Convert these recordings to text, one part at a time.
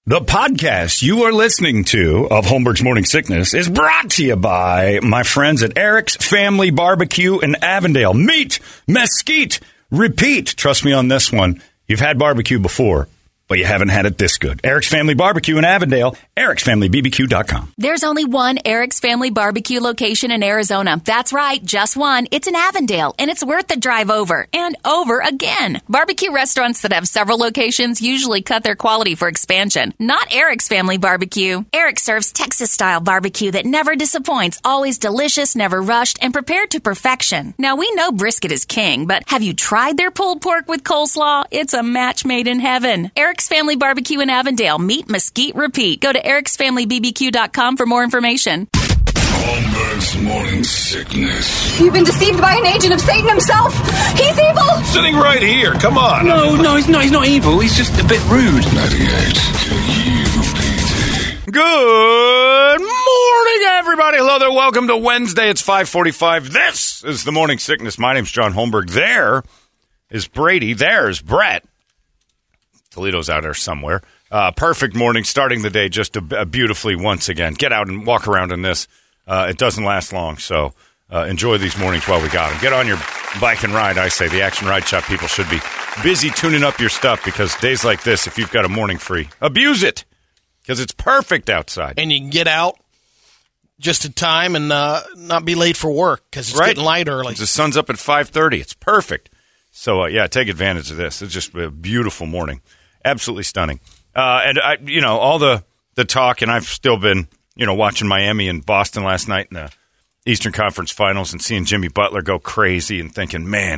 The podcast you are listening to of Holmberg's Morning Sickness is brought to you by my friends at Eric's Family Barbecue in Avondale. Meet, mesquite, repeat. Trust me on this one. You've had barbecue before, but you haven't had it this good. Eric's Family Barbecue in Avondale, ericsfamilybbq.com. There's only one Eric's Family Barbecue location in Arizona. That's right, just one. It's in Avondale, and it's worth the drive over and over again. Barbecue restaurants that have several locations usually cut their quality for expansion. Not Eric's Family Barbecue. Eric serves Texas-style barbecue that never disappoints, always delicious, never rushed, and prepared to perfection. Now, we know brisket is king, but have you tried their pulled pork with coleslaw? It's a match made in heaven. Eric's Family Barbecue in Avondale. Meet, mesquite, repeat. Go to ericsfamilybbq.com for more information. Holmberg's Morning Sickness. You've been deceived by an agent of Satan himself. He's evil. Sitting right here. Come on. No, he's not evil. He's just a bit rude. 98 KUPD. Good morning, everybody. Hello there. Welcome to Wednesday. It's 5:45. This is the Morning Sickness. My name's John Holmberg. There is Brady. There's Brett. Toledo's out there somewhere. Perfect morning, starting the day just beautifully once again. Get out and walk around in this. It doesn't last long, so enjoy these mornings while we got them. Get on your bike and ride, I say. The Action Ride Shop people should be busy tuning up your stuff because days like this, if you've got a morning free, abuse it because it's perfect outside. And you can get out just in time and not be late for work because it's getting light early. The sun's up at 5:30. It's perfect. So, yeah, take advantage of this. It's just a beautiful morning. Absolutely stunning. And, all the talk, and I've still been, watching Miami and Boston last night in the Eastern Conference Finals and seeing Jimmy Butler go crazy and thinking, man,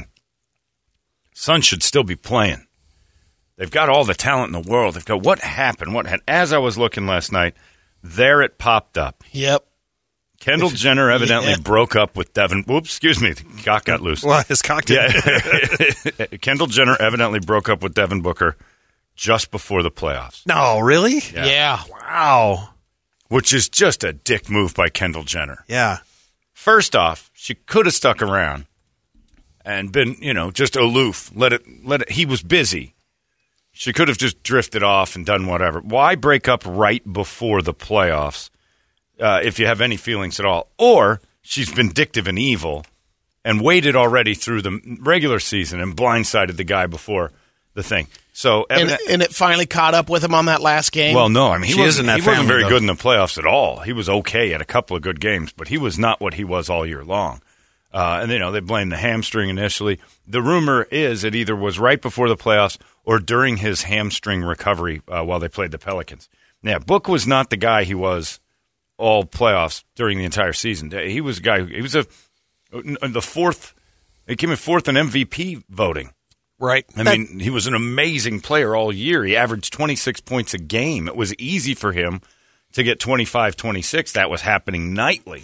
Suns should still be playing. They've got all the talent in the world. They've got what happened? As I was looking last night, there it popped up. Yep. Kendall Jenner evidently broke up with Devin. Whoops, excuse me. The cock got loose. Well, his cock did. Yeah. Kendall Jenner evidently broke up with Devin Booker just before the playoffs. No, really? Yeah. Wow. Which is just a dick move by Kendall Jenner. Yeah. First off, she could have stuck around and been, just aloof. Let it. He was busy. She could have just drifted off and done whatever. Why break up right before the playoffs if you have any feelings at all? Or she's vindictive and evil and waited already through the regular season and blindsided the guy before the thing. So and it finally caught up with him on that last game? Well, no. I mean, he wasn't very though. good in the playoffs at all. He was okay at a couple of good games, but he was not what he was all year long. And, they blamed the hamstring initially. The rumor is it either was right before the playoffs or during his hamstring recovery while they played the Pelicans. Yeah, Book was not the guy he was all playoffs during the entire season. He was a guy. He was the fourth. He came in fourth in MVP voting. Right. I mean, he was an amazing player all year. He averaged 26 points a game. It was easy for him to get 25, 26. That was happening nightly.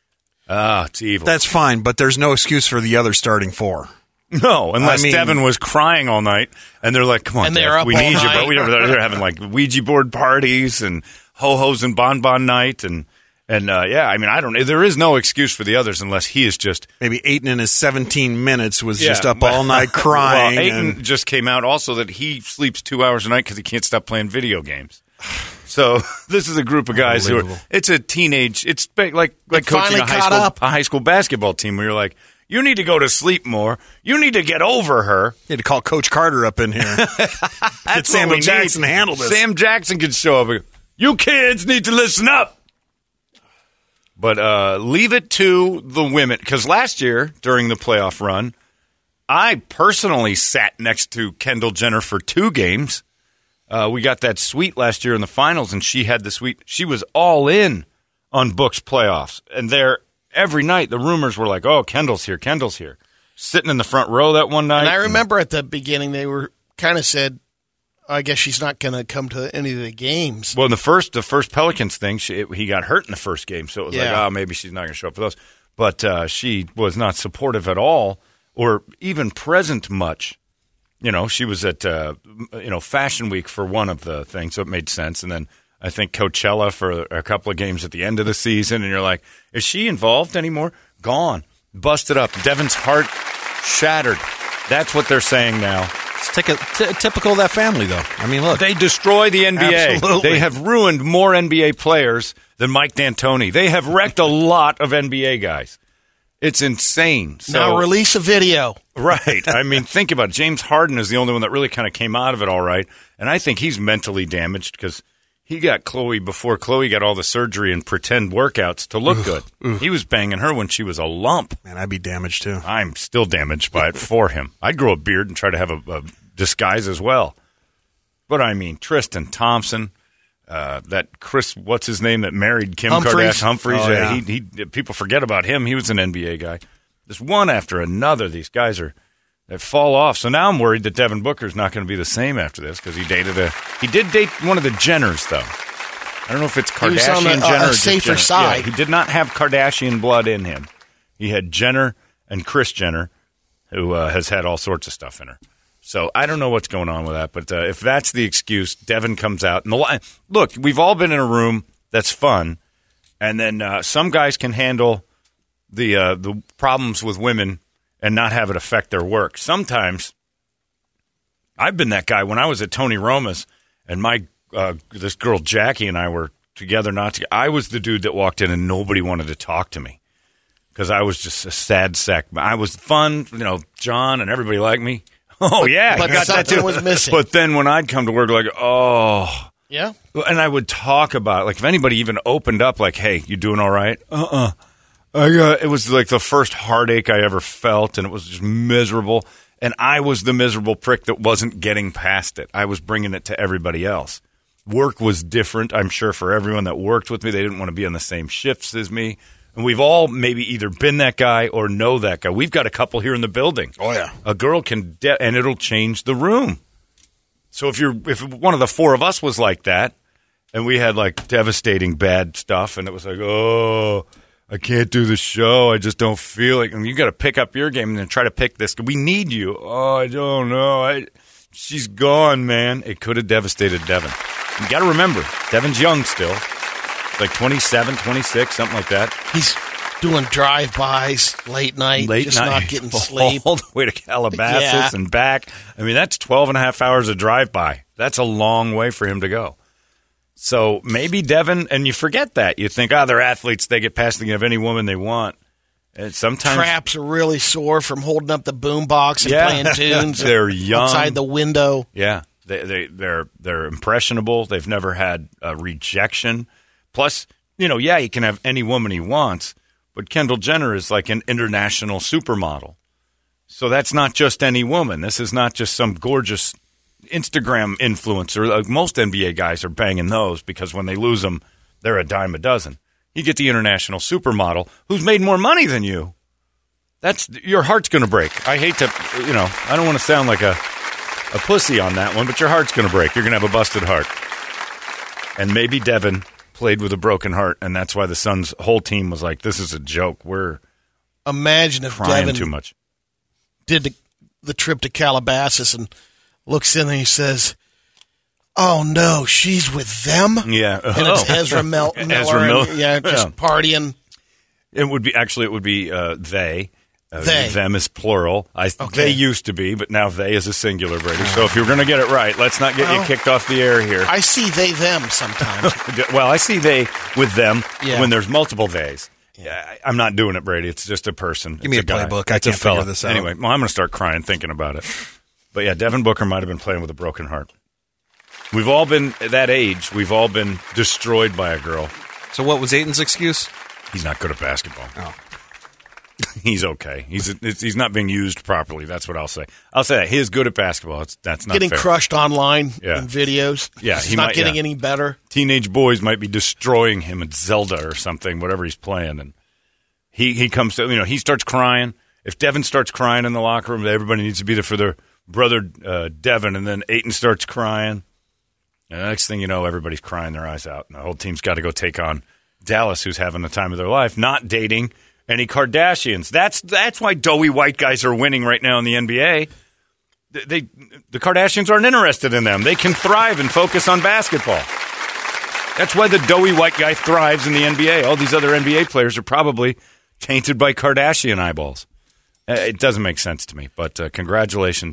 It's evil. That's fine, but there's no excuse for the other starting four. No, unless Devin was crying all night, and they're like, come on, and they're up we all need night. you. But they're having like Ouija board parties and ho-hos and bonbon night. And I don't know. There is no excuse for the others unless he is just. Maybe Ayton in his 17 minutes was just up all night crying. Well, Ayton just came out also that he sleeps 2 hours a night because he can't stop playing video games. So this is a group of guys who it's a teenage, it's like coaching a high school basketball team where you're like, you need to go to sleep more. You need to get over her. You had to call Coach Carter up in here. Get Samuel Jackson to handle this. Sam Jackson could show up. You kids need to listen up. But leave it to the women. Because last year, during the playoff run, I personally sat next to Kendall Jenner for 2 games. We got that suite last year in the finals, and she had the suite. She was all in on Book's playoffs. And there, every night, the rumors were like, oh, Kendall's here, Kendall's here. Sitting in the front row that one night. And I remember at the beginning they were kind of said, I guess she's not going to come to any of the games. Well, in the first Pelicans thing, he got hurt in the first game, so it was like, oh, maybe she's not going to show up for those. But she was not supportive at all or even present much. She was at, Fashion Week for one of the things, so it made sense. And then I think Coachella for a couple of games at the end of the season, and you're like, is she involved anymore? Gone. Busted up. Devin's heart shattered. That's what they're saying now. It's typical of that family, though. I mean, look. They destroy the NBA. Absolutely. They have ruined more NBA players than Mike D'Antoni. They have wrecked a lot of NBA guys. It's insane. So, now release a video. Right. I mean, think about it. James Harden is the only one that really kind of came out of it all right. And I think he's mentally damaged because he got Chloe before Chloe got all the surgery and pretend workouts to look good. He was banging her when she was a lump. Man, I'd be damaged, too. I'm still damaged by it for him. I'd grow a beard and try to have a disguise as well. But, I mean, Tristan Thompson, that Chris, what's his name, that married Kim Kardashian? Humphries. Oh, yeah. He people forget about him. He was an NBA guy. There's one after another. These guys they fall off. So now I'm worried that Devin Booker's not going to be the same after this because he did date one of the Jenners, though. I don't know if it's Kardashian Jenner or safer Jenner. side. Yeah, he did not have Kardashian blood in him. He had Jenner and Kris Jenner, who has had all sorts of stuff in her. So I don't know what's going on with that. But if that's the excuse, Devin comes out. And look, we've all been in a room that's fun, and then some guys can handle the problems with women and not have it affect their work. Sometimes I've been that guy when I was at Tony Roma's, and this girl Jackie and I were together. I was the dude that walked in and nobody wanted to talk to me because I was just a sad sack. I was fun, John and everybody liked me. Oh yeah, but you got that too. Was missing. But then when I'd come to work, like, oh. Yeah. And I would talk about it. Like, if anybody even opened up, like, hey, you doing all right? It was like the first heartache I ever felt, and it was just miserable. And I was the miserable prick that wasn't getting past it. I was bringing it to everybody else. Work was different, I'm sure, for everyone that worked with me. They didn't want to be on the same shifts as me. And we've all maybe either been that guy or know that guy. We've got a couple here in the building. Oh, yeah. A girl can, and it'll change the room. So if one of the four of us was like that, and we had like devastating bad stuff, and it was like, oh, I can't do the show. I just don't feel it. And you got to pick up your game and then try to pick this. We need you. Oh, I don't know. She's gone, man. It could have devastated Devin. You got to remember, Devin's young still. Like 27, 26, something like that. He's doing drive-bys late night, not getting sleep. All the way to Calabasas and back. I mean, that's 12 and a half hours of drive-by. That's a long way for him to go. So maybe Devin, and you forget that. You think, they're athletes. They get past, they can have any woman they want. And sometimes traps are really sore from holding up the boombox and playing tunes. They're young. Outside the window. Yeah. They're impressionable. They've never had a rejection. Plus, he can have any woman he wants, but Kendall Jenner is like an international supermodel. So that's not just any woman. This is not just some gorgeous Instagram influencer. Like most NBA guys are banging those because when they lose them, they're a dime a dozen. You get the international supermodel who's made more money than you. Your heart's going to break. I hate to, I don't want to sound like a pussy on that one, but your heart's going to break. You're going to have a busted heart. And maybe Devin played with a broken heart, and that's why the Suns' whole team was like, this is a joke. We're Imagine if crying Devin too much. Did the trip to Calabasas and looks in and he says, oh, no, she's with them? Yeah. And it's Ezra Miller. Ezra Miller. Partying. It would be they. They. Them is plural. They used to be, but now they is a singular, Brady. So if you're going to get it right, let's not get you kicked off the air here. I see they, them sometimes. Well, I see they with them when there's multiple theys. Yeah, I'm not doing it, Brady. It's just a person. Give me a playbook. I can't figure this out. Anyway, well, I'm going to start crying thinking about it. But yeah, Devin Booker might have been playing with a broken heart. We've all been at that age. We've all been destroyed by a girl. So what was Ayton's excuse? He's not good at basketball. Oh. He's okay. He's not being used properly. That's what I'll say. I'll say that. He is good at basketball. That's not getting fair. crushed online in videos. Yeah, he's not getting any better. Teenage boys might be destroying him at Zelda or something, whatever he's playing. And he comes to, he starts crying. If Devin starts crying in the locker room, everybody needs to be there for their brother Devin. And then Ayton starts crying. And the next thing you know, everybody's crying their eyes out. And the whole team's got to go take on Dallas, who's having the time of their life, not dating any Kardashians. That's why doughy white guys are winning right now in the NBA. The Kardashians aren't interested in them. They can thrive and focus on basketball. That's why the doughy white guy thrives in the NBA. All these other NBA players are probably tainted by Kardashian eyeballs. It doesn't make sense to me, but congratulations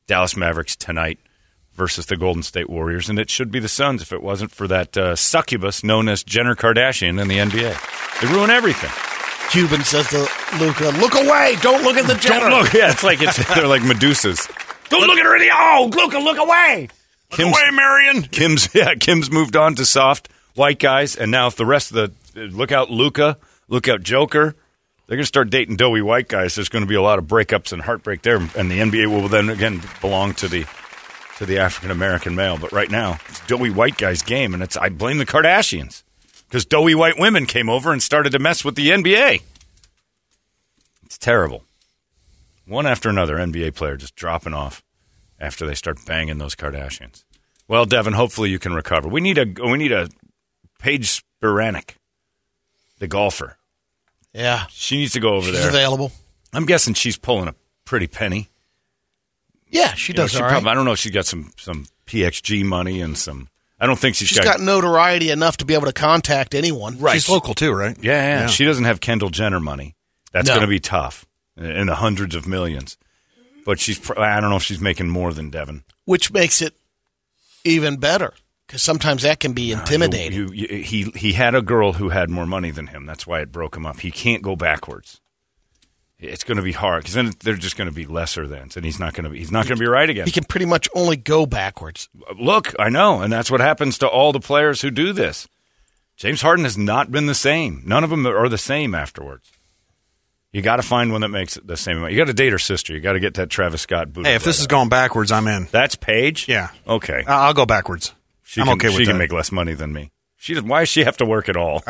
Dallas Mavericks tonight versus the Golden State Warriors, and it should be the Suns if it wasn't for that succubus known as Jenner Kardashian in the NBA. They ruin everything. Cuban says to Luka, "Look away! Don't look at the Jenner." Don't look. Yeah, they're like Medusas. Don't look at her in the Luka, look away. Look away, Marion. Kim's moved on to soft white guys, and now if the rest of the look out Luka, look out Joker, they're going to start dating doughy white guys. There's going to be a lot of breakups and heartbreak there, and the NBA will then again belong to the African American male. But right now, it's doughy white guys' game, and I blame the Kardashians because doughy white women came over and started to mess with the NBA. It's terrible. One after another, NBA player just dropping off after they start banging those Kardashians. Well, Devin, hopefully you can recover. We need a Paige Spiranek, the golfer. Yeah. She needs to go over there. She's available. I'm guessing she's pulling a pretty penny. Yeah, she does all right. I don't know if she's got some PXG money and some. I don't think she's got notoriety enough to be able to contact anyone. Right. She's local too, right? Yeah. She doesn't have Kendall Jenner money. That's going to be tough in the hundreds of millions. But I don't know if she's making more than Devin. Which makes it even better because sometimes that can be intimidating. He had a girl who had more money than him. That's why it broke him up. He can't go backwards. It's going to be hard because then they're just going to be lesser thans, and he's not going to be right again. He can pretty much only go backwards. Look, I know, and that's what happens to all the players who do this. James Harden has not been the same. None of them are the same afterwards. You got to find one that makes it the same amount. You got to date her sister. You got to get that Travis Scott booty. Hey, if this is going backwards, I'm in. That's Paige? Yeah. Okay. I'll go backwards. I'm okay with that. She can make less money than me. Why does she have to work at all?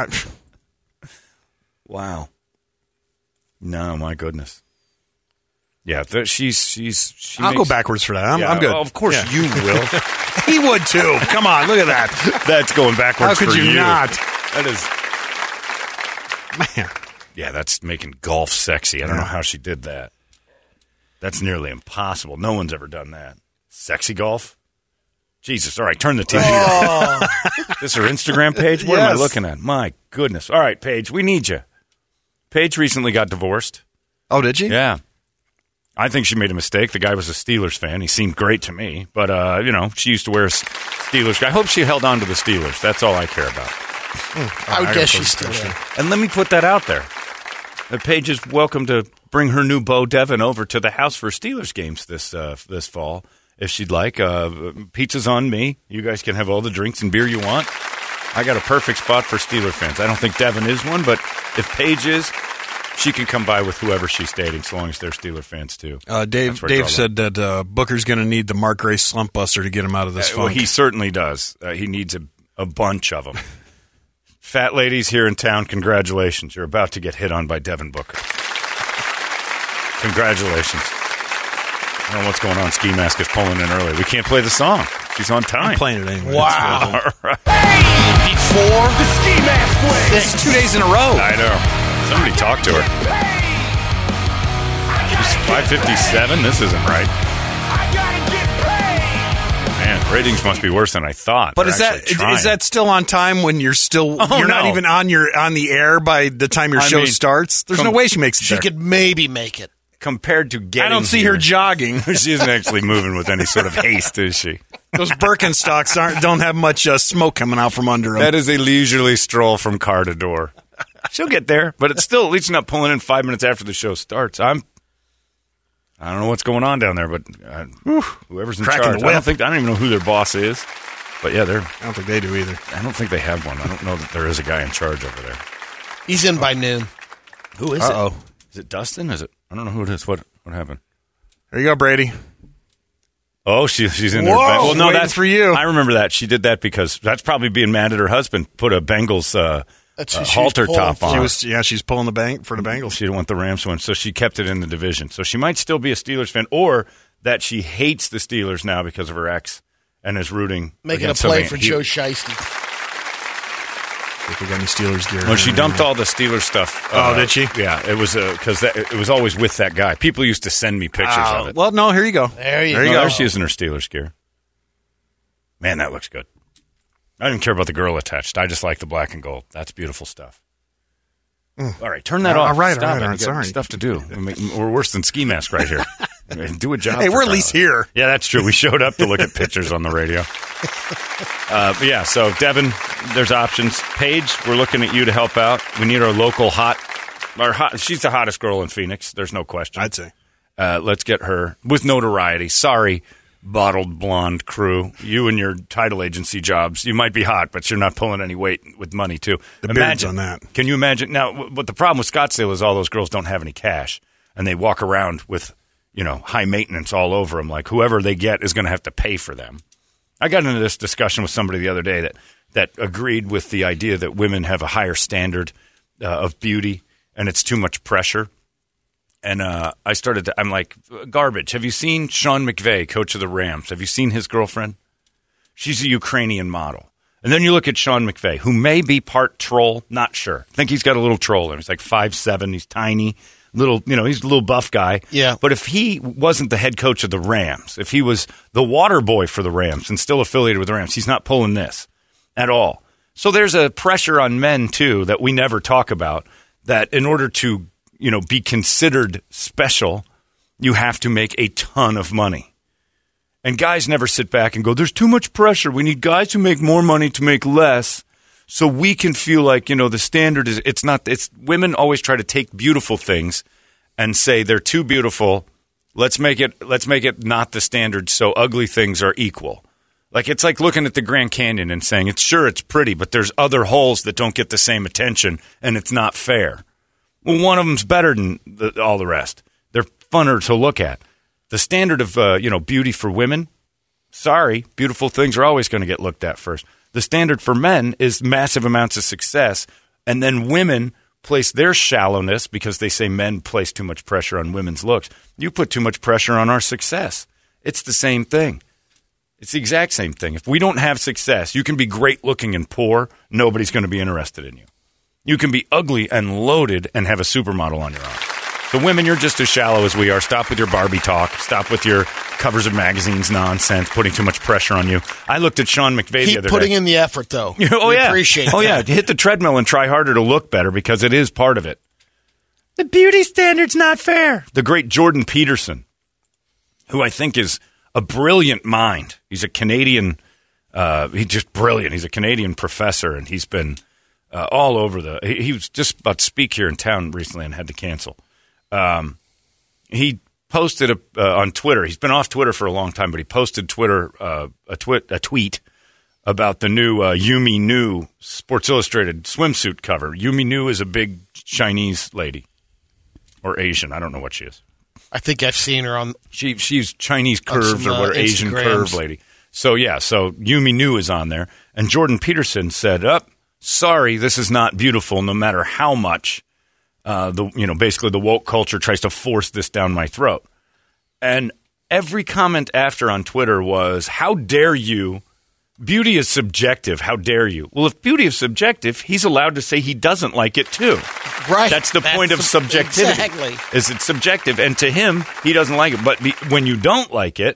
Wow. No, my goodness. Yeah, I'll go backwards for that. I'm good. Of course you will. He would too. Come on, look at that. That's going backwards for you. How could you not? That is... Man. Yeah, that's making golf sexy. I don't know how she did that. That's nearly impossible. No one's ever done that. Sexy golf? Jesus. All right, turn the TV on. This is her Instagram page? What am I looking at? My goodness. All right, Paige, we need you. Paige recently got divorced. Oh, did she? Yeah. I think she made a mistake. The guy was a Steelers fan. He seemed great to me. But, she used to wear a Steelers. I hope she held on to the Steelers. That's all I care about. I would guess she's still there. And let me put that out there. Paige is welcome to bring her new beau, Devin, over to the house for Steelers games this fall, if she'd like. Pizza's on me. You guys can have all the drinks and beer you want. I got a perfect spot for Steeler fans. I don't think Devin is one, but if Paige is, she can come by with whoever she's dating, so long as they're Steeler fans, too. Dave said that Booker's going to need the Mark Grace slump buster to get him out of this funk. Well, he certainly does. He needs a bunch of them. Fat ladies here in town, congratulations. You're about to get hit on by Devin Booker. Congratulations. I don't know what's going on. Ski Mask is pulling in early. We can't play the song. She's on time. I'm playing it anyway. Wow. All right. Before The Ski Mask wins. This is 2 days in a row. I know. Somebody talk to her. She's 5:57. This isn't right. Man, ratings must be worse than I thought. But is that still on time when you're still not even on the air by the time your show starts? There's no way she makes it. She could maybe make it. Compared to getting I don't see her jogging. She isn't actually moving with any sort of haste, is she? Those Birkenstocks don't have much smoke coming out from under them. That is a leisurely stroll from car to door. She'll get there, but it's still at least not pulling in 5 minutes after the show starts. I don't know what's going on down there, but whoever's in Cracking charge, the whip. I don't even know who their boss is. But yeah, I don't think they do either. I don't think they have one. I don't know that there is a guy in charge over there. He's in by noon. Who is it? Is it Dustin? Is it? I don't know who it is. What happened? There you go, Brady. Oh, she's in there. Whoa, Well, no, waiting that's for you. I remember that. She did that because that's probably being mad at her husband. Put a Bengals halter top on. She's pulling the bank for the Bengals. She didn't want the Rams to win, so she kept it in the division. So she might still be a Steelers fan, or that she hates the Steelers now because of her ex and is rooting. Making a play for Joe Shiesty. If we got any Steelers gear. Well, she dumped all the Steelers stuff. Did she? Yeah, it was because it was always with that guy. People used to send me pictures of it. Well, no, here you go. There you No, go. there she is in her Steelers gear. Man, that looks good. I didn't care about the girl attached. I just like the black and gold. That's beautiful stuff. All right, turn that off. All right, Stop it. I'm You got sorry. stuff to do. We're worse than Ski Mask right here. Do a job. Hey, we're at least here. Yeah, that's true. We showed up to look at pictures on the radio. But yeah, so Devin, there's options. Paige, we're looking at you to help out. We need our local she's the hottest girl in Phoenix. There's no question. I'd say. Let's get her with notoriety. Sorry, bottled blonde crew. You and your title agency jobs. You might be hot, but you're not pulling any weight with money, too. The beard's on that. Can you imagine? Now, but the problem with Scottsdale is all those girls don't have any cash, and they walk around with, high maintenance all over them. Like whoever they get is going to have to pay for them. I got into this discussion with somebody the other day that agreed with the idea that women have a higher standard of beauty, and it's too much pressure. And I'm like, garbage. Have you seen Sean McVay, coach of the Rams? Have you seen his girlfriend? She's a Ukrainian model. And then you look at Sean McVay, who may be part troll, not sure. I think he's got a little troll in him. He's like 5'7", he's tiny, he's a little buff guy. Yeah. But if he wasn't the head coach of the Rams, if he was the water boy for the Rams and still affiliated with the Rams, he's not pulling this at all. So there's a pressure on men, too, that we never talk about, that in order to be considered special, you have to make a ton of money. And guys never sit back and go, there's too much pressure. We need guys who make more money to make less so we can feel like, the standard is, it's women always try to take beautiful things and say they're too beautiful. Let's make it not the standard so ugly things are equal. Like it's like looking at the Grand Canyon and saying, it's pretty, but there's other holes that don't get the same attention and it's not fair. Well, one of them's better than all the rest. They're funner to look at. The standard of beauty for women, sorry, beautiful things are always going to get looked at first. The standard for men is massive amounts of success, and then women place their shallowness because they say men place too much pressure on women's looks. You put too much pressure on our success. It's the same thing. It's the exact same thing. If we don't have success, you can be great looking and poor. Nobody's going to be interested in you. You can be ugly and loaded and have a supermodel on your arm. So women, you're just as shallow as we are. Stop with your Barbie talk. Stop with your covers of magazines nonsense, putting too much pressure on you. I looked at Sean McVay the other day. Keep putting in the effort, though. We appreciate that. Oh, yeah. Hit the treadmill and try harder to look better because it is part of it. The beauty standard's not fair. The great Jordan Peterson, who I think is a brilliant mind. He's a Canadian. He's just brilliant. He's a Canadian professor, and he's been all over he was just about to speak here in town recently and had to cancel. He posted on Twitter. He's been off Twitter for a long time, but he posted a tweet about the new Yumi Nu Sports Illustrated swimsuit cover. Yumi Nu is a big Chinese lady or Asian. I don't know what she is. I think I've seen her on. She's Chinese curves or what Asian curve lady. So Yumi Nu is on there, and Jordan Peterson said, sorry, this is not beautiful, no matter how much basically the woke culture tries to force this down my throat. And every comment after on Twitter was, how dare you? Beauty is subjective. How dare you? Well, if beauty is subjective, he's allowed to say he doesn't like it too. Right. That's the point of subjectivity. Exactly. Is it's subjective, and to him, he doesn't like it. But when you don't like it,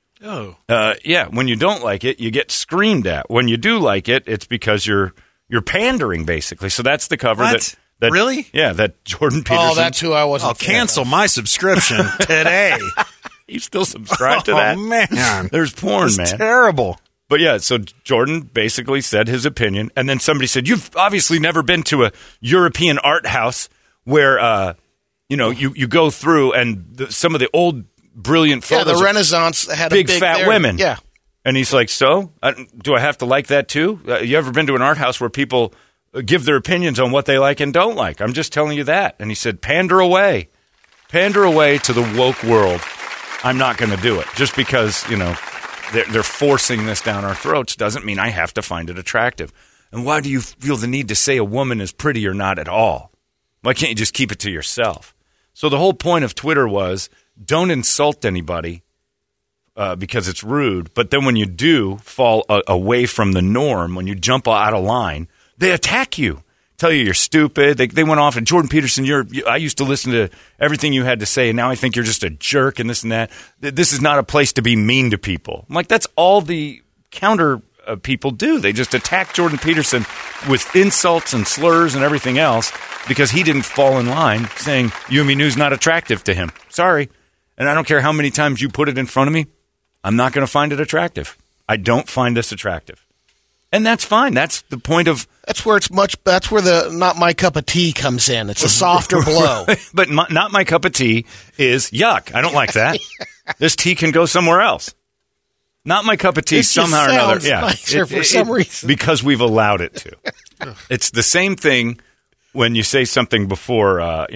when you don't like it, you get screamed at. When you do like it, it's because you're pandering, basically. So that's the cover. What? That really? Yeah, that Jordan Peterson. Oh, that's who I was. I'll cancel my subscription today. You still subscribe to that? Oh, man. There's porn, it's man. Terrible. But yeah, so Jordan basically said his opinion, and then somebody said, you've obviously never been to a European art house where, you go through and some of the old brilliant photos. Yeah, the Renaissance had big fat there. women. Yeah. And he's like, so? Do I have to like that too? You ever been to an art house where people give their opinions on what they like and don't like? I'm just telling you that. And he said, pander away to the woke world. I'm not going to do it. Just because, they're forcing this down our throats doesn't mean I have to find it attractive. And why do you feel the need to say a woman is pretty or not at all? Why can't you just keep it to yourself? So the whole point of Twitter was don't insult anybody because it's rude. But then when you do fall away from the norm, when you jump out of line, they attack you, tell you you're stupid. They went off, and Jordan Peterson, I used to listen to everything you had to say, and now I think you're just a jerk and this and that. This is not a place to be mean to people. I'm like, that's all the counter people do. They just attack Jordan Peterson with insults and slurs and everything else because he didn't fall in line saying Yumi Nu's not attractive to him. Sorry. And I don't care how many times you put it in front of me, I'm not going to find it attractive. I don't find this attractive. And that's fine. That's the point of... That's where the not my cup of tea comes in. It's a softer blow. But not my cup of tea is yuck. I don't like that. This tea can go somewhere else. Not my cup of tea somehow or another. Yeah, nicer for some reason. Because we've allowed it to. It's the same thing when you say something before, I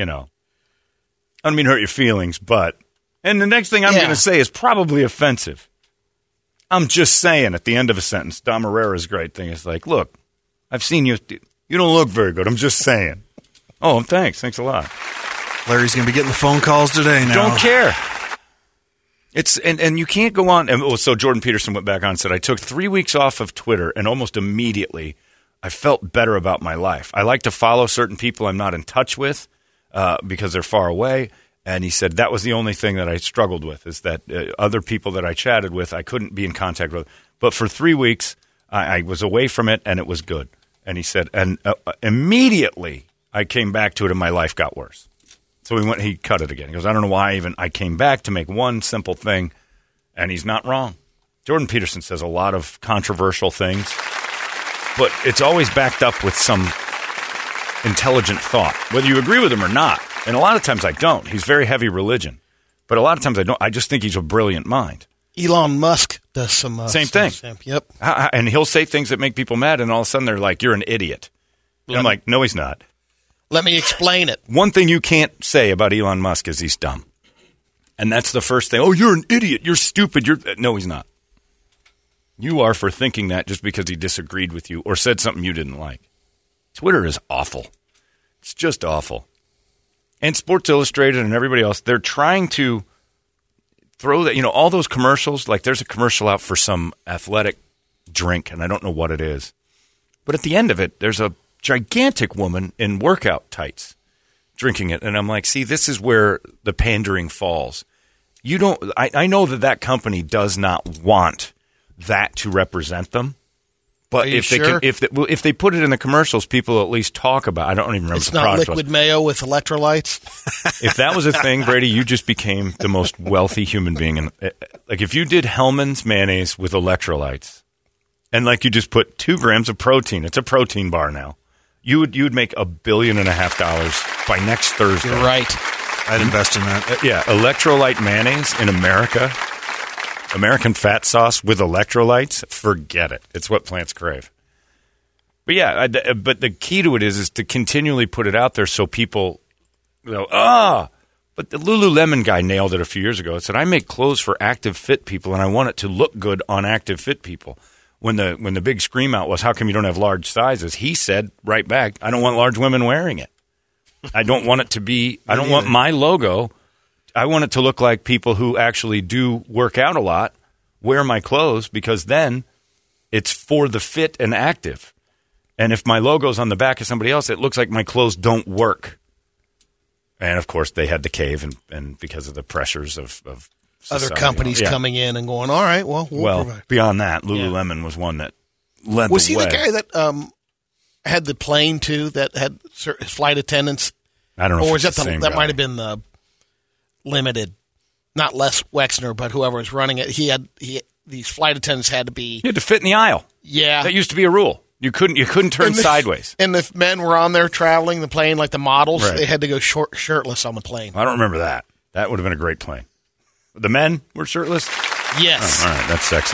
don't mean to hurt your feelings, but... And the next thing I'm going to say is probably offensive. I'm just saying at the end of a sentence. Dom Herrera's great thing is like, look, I've seen you. You don't look very good. I'm just saying. Oh, thanks. Thanks a lot. Larry's going to be getting the phone calls today now. Don't care. It's and you can't go on. And so Jordan Peterson went back on and said, I took 3 weeks off of Twitter and almost immediately I felt better about my life. I like to follow certain people I'm not in touch with because they're far away. And he said that was the only thing that I struggled with is that other people that I chatted with, I couldn't be in contact with. But for 3 weeks, I was away from it, and it was good. And he said, and immediately I came back to it, and my life got worse. So he cut it again. He goes, I don't know why I came back to make one simple thing, and he's not wrong. Jordan Peterson says a lot of controversial things, but it's always backed up with some intelligent thought, whether you agree with him or not. And a lot of times I don't. He's very heavy religion. But a lot of times I don't. I just think he's a brilliant mind. Elon Musk does some... Same thing. Yep. And he'll say things that make people mad, and all of a sudden they're like, you're an idiot. And I'm like, no, he's not. Let me explain it. One thing you can't say about Elon Musk is he's dumb. And that's the first thing. Oh, you're an idiot. You're stupid. No, he's not. You are for thinking that just because he disagreed with you or said something you didn't like. Twitter is awful. It's just awful. And Sports Illustrated and everybody else, they're trying to throw that, all those commercials. Like there's a commercial out for some athletic drink, and I don't know what it is. But at the end of it, there's a gigantic woman in workout tights drinking it. And I'm like, see, this is where the pandering falls. I know that company does not want that to represent them. But if they put it in the commercials, people at least talk about it. I don't even remember it's the product. It's not liquid mayo with electrolytes? If that was a thing, Brady, you just became the most wealthy human being. And like if you did Hellman's mayonnaise with electrolytes and like you just put 2 grams of protein, it's a protein bar now, you would make $1.5 billion by next Thursday. You're right. I'd invest in that. Yeah, electrolyte mayonnaise in America. American fat sauce with electrolytes, forget it. It's what plants crave. But yeah, but the key to it is to continually put it out there so people go, But the Lululemon guy nailed it a few years ago. It said, I make clothes for active, fit people, and I want it to look good on active, fit people. When the big scream out was, how come you don't have large sizes? He said right back, I don't want large women wearing it. I don't want it to be, I don't want my logo. I want it to look like people who actually do work out a lot wear my clothes because then it's for the fit and active. And if my logo's on the back of somebody else, it looks like my clothes don't work. And, of course, they had to cave and because of the pressures of society. Other companies coming in and going, all right, well, we'll provide. Beyond that, Lululemon was one that led the way. Was he the guy that had the plane, too, that had flight attendants? I don't know or if it's the same that guy. might have been the Limited, not Les Wexner, but whoever was running it. These flight attendants had to be. You had to fit in the aisle. Yeah, that used to be a rule. You couldn't turn sideways. And if men were on there traveling the plane, like the models, they had to go shirtless on the plane. I don't remember that. That would have been a great plane. The men were shirtless. Yes. Oh, all right, that's sexy.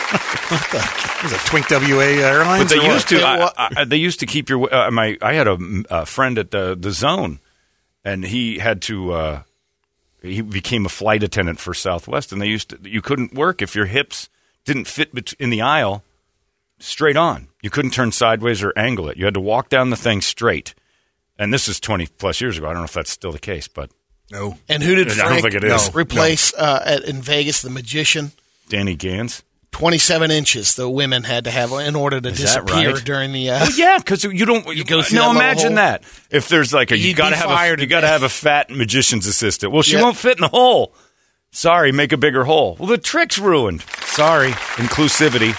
Was it Twink WA Airlines? But they used to. They used to keep your. I had a friend at the Zone, and he had to. He became a flight attendant for Southwest, and you couldn't work if your hips didn't fit in the aisle straight on. You couldn't turn sideways or angle it. You had to walk down the thing straight. And this is 20-plus years ago. I don't know if that's still the case, but... No. And who did Frank I don't think it is. replace in Vegas, the magician? Danny Gans. 27 inches the women had to have in order to disappear during the... well, yeah, because you don't... You go through imagine that. If there's like you got to have a fat magician's assistant. Well, she won't fit in the hole. Sorry, make a bigger hole. Well, the trick's ruined. Sorry, inclusivity.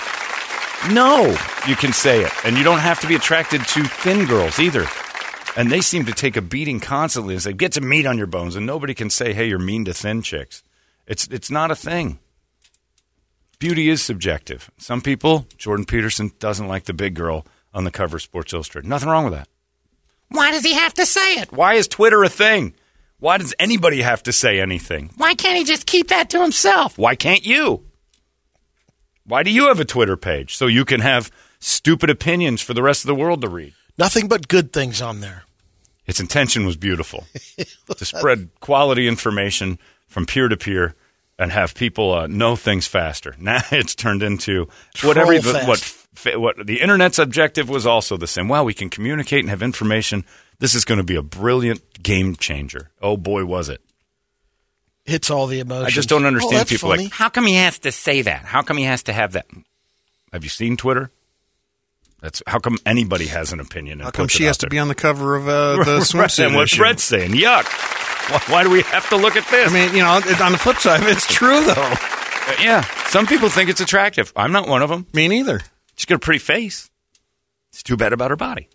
No, you can say it. And you don't have to be attracted to thin girls either. And they seem to take a beating constantly and say, get some meat on your bones. And nobody can say, hey, you're mean to thin chicks. It's not a thing. Beauty is subjective. Some people, Jordan Peterson doesn't like the big girl on the cover of Sports Illustrated. Nothing wrong with that. Why does he have to say it? Why is Twitter a thing? Why does anybody have to say anything? Why can't he just keep that to himself? Why can't you? Why do you have a Twitter page? So you can have stupid opinions for the rest of the world to read. Nothing but good things on there. Its intention was beautiful. To spread quality information from peer to peer and have people know things faster. Now it's turned into what the internet's objective was also the same. Wow, we can communicate and have information. This is going to be a brilliant game changer. Oh, boy, was it. Hits all the emotions. I just don't understand people funny. like, how come he has to say that? How come he has to have that? Have you seen Twitter? That's how come anybody has an opinion. And how come she has to be on the cover of the swimsuit? And what Brett's saying, yuck. Why do we have to look at this? I mean, on the flip side, it's true, though. Yeah, some people think it's attractive. I'm not one of them. Me neither. She's got a pretty face. It's too bad about her body.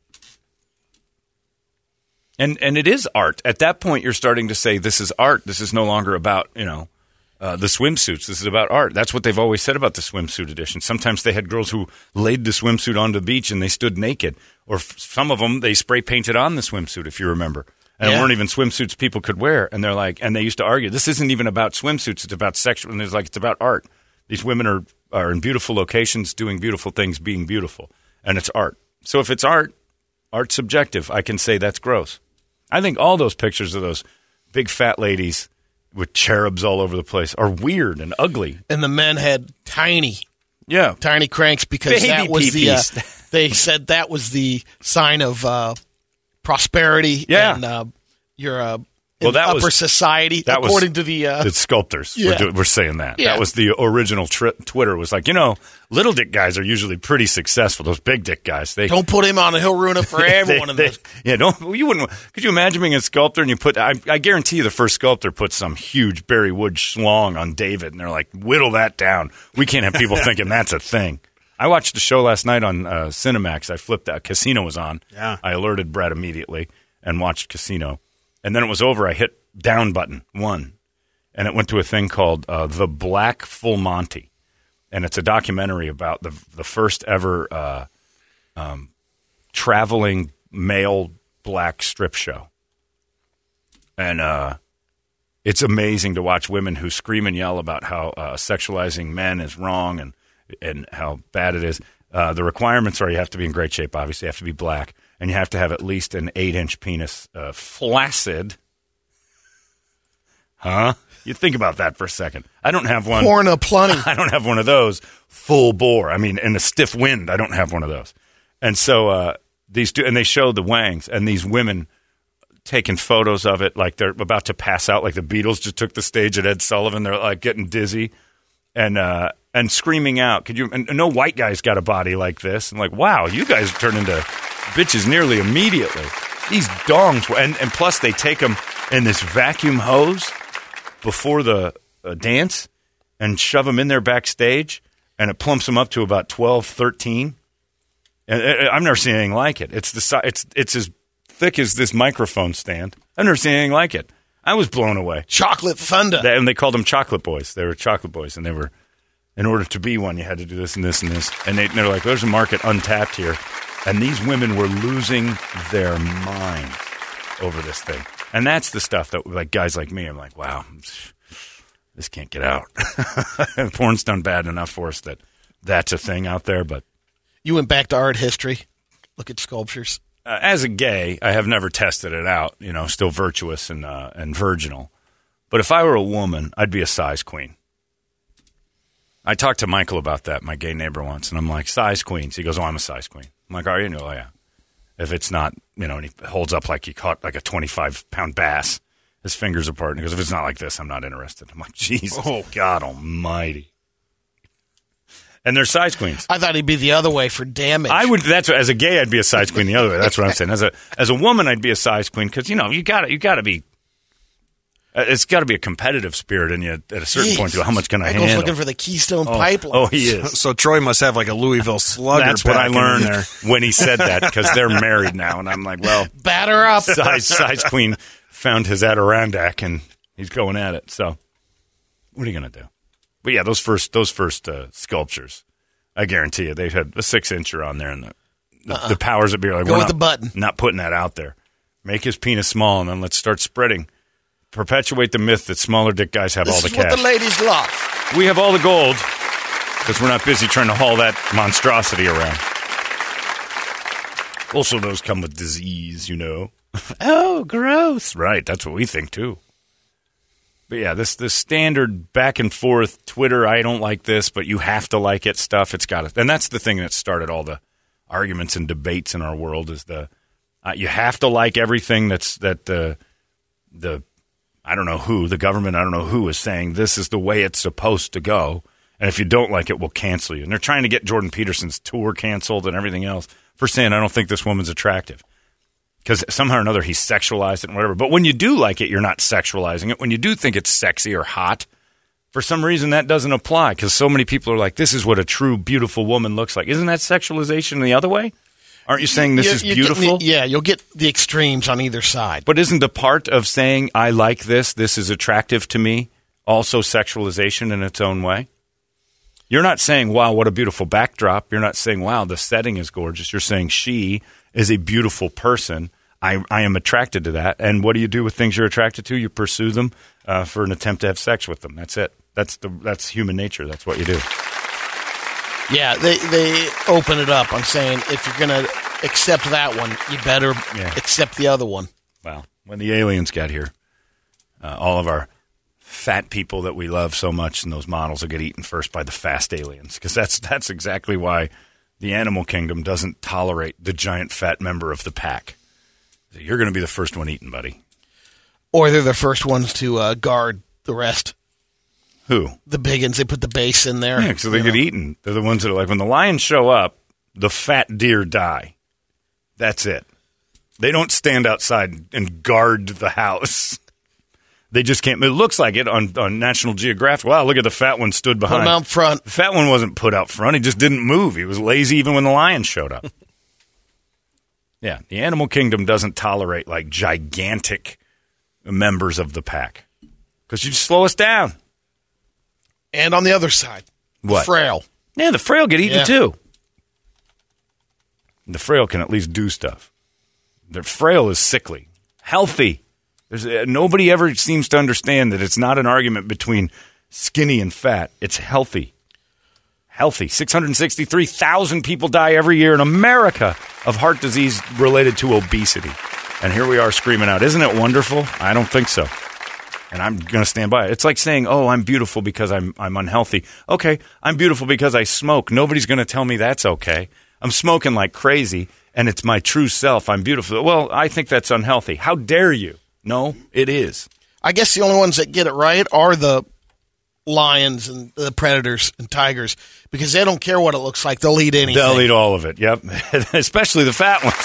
And it is art. At that point, you're starting to say, this is art. This is no longer about, the swimsuits. This is about art. That's what they've always said about the swimsuit edition. Sometimes they had girls who laid the swimsuit onto the beach and they stood naked. Or some of them, they spray painted on the swimsuit, if you remember. And it weren't even swimsuits people could wear. And they're like, and they used to argue, this isn't even about swimsuits. It's about sexual. And it's about art. These women are in beautiful locations, doing beautiful things, being beautiful. And it's art. So if it's art, art's subjective. I can say that's gross. I think all those pictures of those big fat ladies with cherubs all over the place are weird and ugly. And the men had tiny cranks because baby that was peepees. They said that was the sign of prosperity. Yeah. And you're upper society, according to the sculptors. Yeah. We're saying that. Yeah. That was the original Twitter. Was like, little dick guys are usually pretty successful. Those big dick guys. They don't put him on, he'll ruin it for everyone. You wouldn't. Could you imagine being a sculptor and you put? I guarantee you, the first sculptor put some huge Barry Wood schlong on David, and they're like, whittle that down. We can't have people thinking that's a thing. I watched a show last night on Cinemax. I flipped out. Casino was on. Yeah. I alerted Brad immediately and watched Casino. And then it was over. I hit down button 1, and it went to a thing called The Black Full Monty. And it's a documentary about the first ever traveling male black strip show. And it's amazing to watch women who scream and yell about how sexualizing men is wrong and how bad it is. The requirements are you have to be in great shape, obviously. You have to be black. And you have to have at least an 8-inch penis, flaccid. Huh? You think about that for a second. I don't have one. Porn aplenty. I don't have one of those full bore. I mean, in a stiff wind, I don't have one of those. And so and they showed the wangs, and these women taking photos of it like they're about to pass out, like the Beatles just took the stage at Ed Sullivan. They're like getting dizzy and screaming out. And no white guy's got a body like this. And like, wow, you guys turn into bitches nearly immediately. These dongs, and plus they take them in this vacuum hose before the dance and shove them in there backstage, and it plumps them up to about 12, 13. And I've never seen anything like it. It's as thick as this microphone stand. I've never seen anything like it. I was blown away. Chocolate thunder. And they called them chocolate boys. They were chocolate boys, and they were, in order to be one, you had to do this and this and this. And they're like, there's a market untapped here. And these women were losing their minds over this thing. And that's the stuff that, like, guys like me, I'm like, wow, this can't get out. Porn's done bad enough for us that that's a thing out there. But you went back to art history. Look at sculptures. As a gay, I have never tested it out, still virtuous and virginal. But if I were a woman, I'd be a size queen. I talked to Michael about that, my gay neighbor once, and I'm like, size queens. He goes, oh, I'm a size queen. I'm like, are you? Oh, yeah. If it's not, and he holds up like he caught like a 25-pound bass, his fingers apart. And he goes, if it's not like this, I'm not interested. I'm like, Jesus, God almighty. And they're size queens. I thought he'd be the other way for damage. As a gay, I'd be a size queen the other way. That's what I'm saying. As a woman, I'd be a size queen because, you got to be. It's got to be a competitive spirit in you at a certain point. How much can I handle? Michael's looking for the Keystone Pipeline. Oh, he is. So Troy must have like a Louisville Slugger. That's what I learned there when he said that, because they're married now, and I'm like, well, batter up. Size queen found his Adirondack, and he's going at it. So What are you going to do? But yeah, those first sculptures, I guarantee you, they had a 6-incher on there, and the powers that be are like, Go with the button. Not putting that out there. Make his penis small, and then let's start spreading. Perpetuate the myth that smaller dick guys have all the cash. This is what the ladies love. We have all the gold because we're not busy trying to haul that monstrosity around. Also, those come with disease, you know. Oh, gross. Right, that's what we think, too. But yeah, this standard back and forth Twitter, I don't like this, but you have to like it stuff. It's got it. And that's the thing that started all the arguments and debates in our world is you have to like everything the I don't know who, the government, I don't know who is saying this is the way it's supposed to go. And if you don't like it, we'll cancel you. And they're trying to get Jordan Peterson's tour canceled and everything else for saying, I don't think this woman's attractive. Because somehow or another he's sexualized it and whatever. But when you do like it, you're not sexualizing it. When you do think it's sexy or hot, for some reason that doesn't apply. Because so many people are like, this is what a true, beautiful woman looks like. Isn't that sexualization the other way? Aren't you saying this is beautiful? You'll get the extremes on either side. But isn't the part of saying, I like this is attractive to me, also sexualization in its own way? You're not saying, wow, what a beautiful backdrop. You're not saying, wow, the setting is gorgeous. You're saying she is a beautiful person. I am attracted to that. And what do you do with things you're attracted to? You pursue them for an attempt to have sex with them. That's it. That's human nature. That's what you do. Yeah, they open it up. I'm saying if you're going to accept that one, you better accept the other one. Well, when the aliens got here, all of our fat people that we love so much and those models will get eaten first by the fast aliens. Because that's exactly why the animal kingdom doesn't tolerate the giant fat member of the pack. You're going to be the first one eaten, buddy. Or they're the first ones to guard the rest. Who? The big ones. They put the base in there. Yeah, so they get eaten. They're the ones that are like, when the lions show up, the fat deer die. That's it. They don't stand outside and guard the house. They just can't. It looks like it on National Geographic. Wow, look at the fat one stood behind. Put him out front. The fat one wasn't put out front. He just didn't move. He was lazy even when the lion showed up. Yeah, the animal kingdom doesn't tolerate like gigantic members of the pack because you just slow us down. And on the other side, what? The frail. Yeah, the frail get eaten too. The frail can at least do stuff. The frail is sickly. Healthy. Nobody ever seems to understand that it's not an argument between skinny and fat. It's healthy. Healthy. 663,000 people die every year in America of heart disease related to obesity. And here we are screaming out, isn't it wonderful? I don't think so. And I'm going to stand by it. It's like saying, oh, I'm beautiful because I'm unhealthy. Okay, I'm beautiful because I smoke. Nobody's going to tell me that's okay. I'm smoking like crazy, and it's my true self. I'm beautiful. Well, I think that's unhealthy. How dare you? No, it is. I guess the only ones that get it right are the lions and the predators and tigers because they don't care what it looks like. They'll eat anything. They'll eat all of it, yep. Especially the fat ones.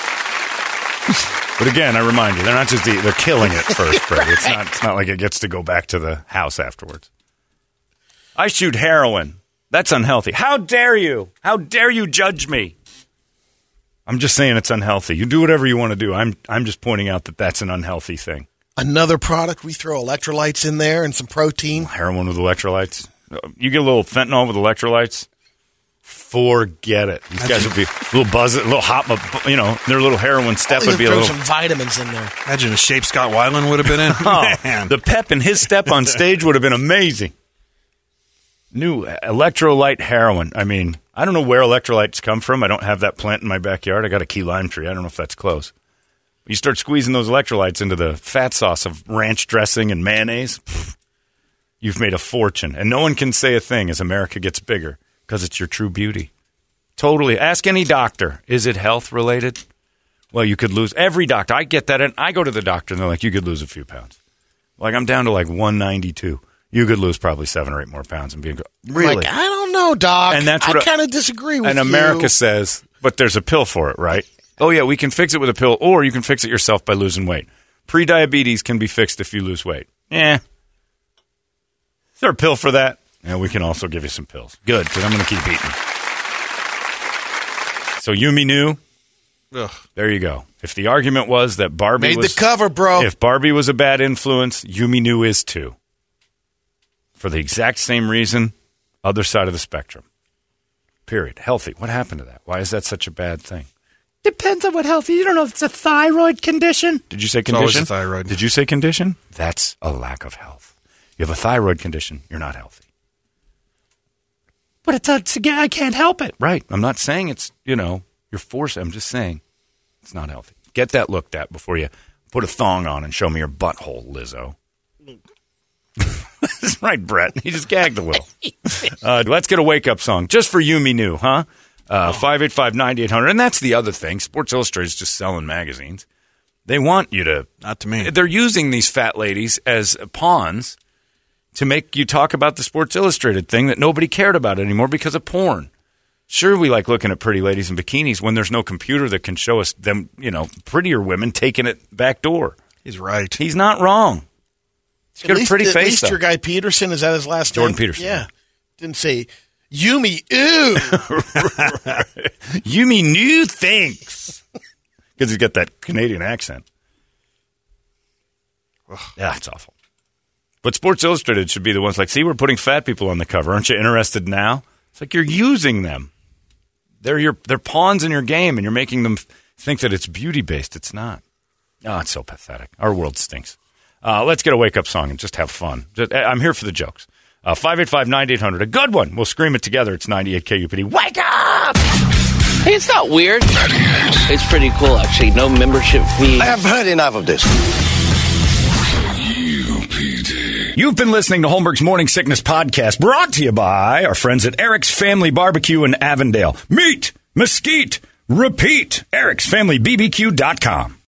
But again, I remind you, they're not just eating, they're killing it first, Brady. Right. It's not like it gets to go back to the house afterwards. I shoot heroin. That's unhealthy. How dare you? How dare you judge me? I'm just saying it's unhealthy. You do whatever you want to do. I'm just pointing out that that's an unhealthy thing. Another product, we throw electrolytes in there and some protein. Heroin with electrolytes. You get a little fentanyl with electrolytes. Forget it. These guys would be a little buzz, a little hot, their little heroin step would be a little. Throw some vitamins in there. Imagine the shape Scott Weiland would have been in. Man. The pep in his step on stage would have been amazing. New electrolyte heroin. I mean, I don't know where electrolytes come from. I don't have that plant in my backyard. I got a key lime tree. I don't know if that's close. You start squeezing those electrolytes into the fat sauce of ranch dressing and mayonnaise, you've made a fortune. And no one can say a thing as America gets bigger. Because it's your true beauty. Totally. Ask any doctor. Is it health related? Well, you could lose. Every doctor. I get that. And I go to the doctor and they're like, you could lose a few pounds. Like I'm down to like 192. You could lose probably 7 or 8 more pounds. And being really? Like, I don't know, doc. And that's what I kind of disagree with you. And America says, but there's a pill for it, right? Oh, yeah, we can fix it with a pill. Or you can fix it yourself by losing weight. Prediabetes can be fixed if you lose weight. Is there a pill for that? And we can also give you some pills. Good, because I'm going to keep eating. So Yumi knew. Ugh. There you go. If the argument was that Barbie made the cover, bro. If Barbie was a bad influence, Yumi knew is too. for the exact same reason, other side of the spectrum. Period. Healthy. What happened to that? Why is that such a bad thing? Depends on what healthy. You don't know if it's a thyroid condition. Did you say condition? It's always a thyroid. Did you say condition? That's a lack of health. You have a thyroid condition, you're not healthy. But I can't help it. Right. I'm not saying it's, you're forced. I'm just saying it's not healthy. Get that looked at before you put a thong on and show me your butthole, Lizzo. That's right, Brett. He just gagged a little. Let's get a wake-up song. Just for you, me new, huh? 585-9800. And that's the other thing. Sports Illustrated is just selling magazines. They want you to... Not to me. They're using these fat ladies as pawns to make you talk about the Sports Illustrated thing that nobody cared about anymore because of porn. Sure, we like looking at pretty ladies in bikinis when there's no computer that can show us them, prettier women taking it back door. He's right. He's not wrong. He's got a pretty face, At least though. your guy Peterson, is that his last name? Jordan Peterson. Yeah. Didn't say, Yumi, ew. Yumi new thanks. Because he's got that Canadian accent. Yeah, it's awful. But Sports Illustrated should be the ones like, see, we're putting fat people on the cover. Aren't you interested now? It's like you're using them. They're pawns in your game, and you're making them think that it's beauty-based. It's not. Oh, it's so pathetic. Our world stinks. Let's get a wake-up song and just have fun. I'm here for the jokes. 585-9800. A good one. We'll scream it together. It's 98 KUPD. Wake up! Hey, it's not weird. It's pretty cool, actually. No membership fee. I have heard enough of this. You've been listening to Holmberg's Morning Sickness Podcast, brought to you by our friends at Eric's Family Barbecue in Avondale. Meet, mesquite, repeat. Eric'sFamilyBBQ.com.